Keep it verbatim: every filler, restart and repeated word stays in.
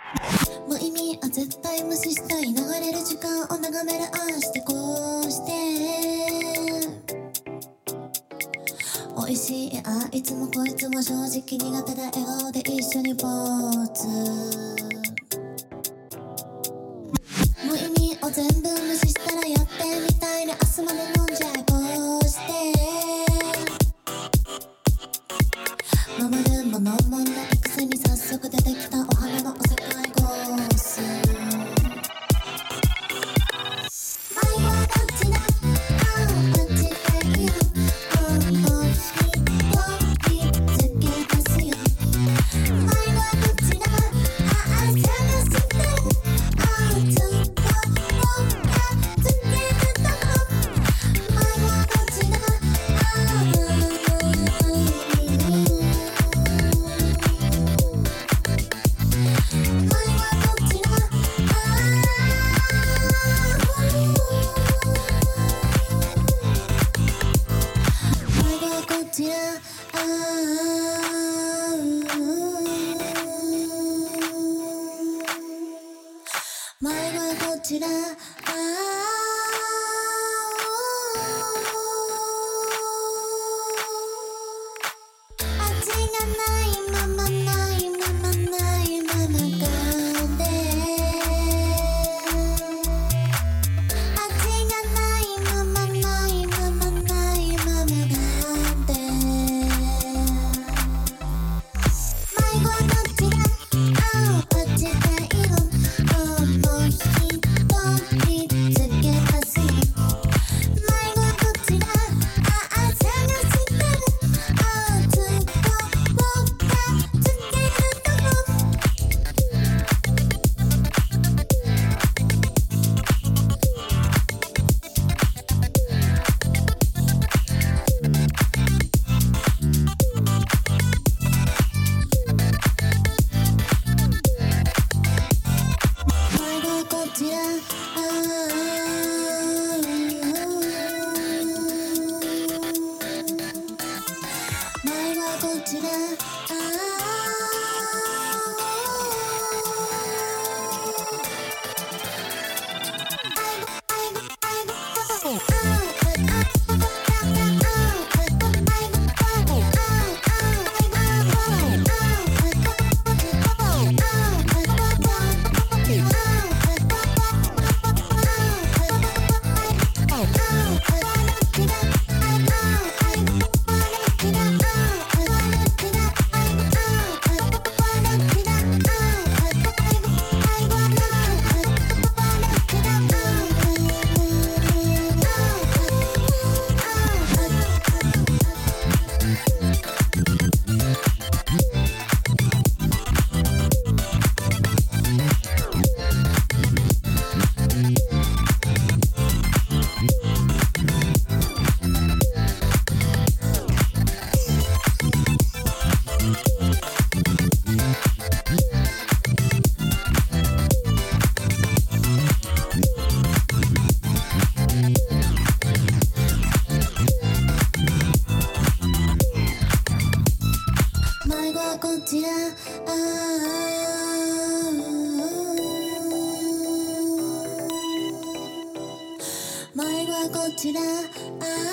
無意味は絶対無視したい。流れる時間を眺めるああしてこうして美味しい。あいつもこいつも正直苦手だ。笑顔で一緒にポーズ。無意味を全部無視したらやってみたいね。明日まで飲んじゃえこうして守るものもないくせに早速出てきたお花のおせっかいコース。迷はどっちだ。ああどっちがいいの。本当に見つけ出すよ。迷はどっちだ。ああ探してる。ああずっと僕がつけてたの。迷はどっちだ。ああ迷はどっちだ。迷はこちら。あ味がないままないままないままがで味がないままないままないままがで迷はどっちだ。ああどっちがいいの。もう一人見つけ出すよ。迷はどっちだ。ああ探してる。ああずっと僕がつけるとこ。迷はこちら。あ迷はこちら。あ迷はこちら。あ迷はこちら。あ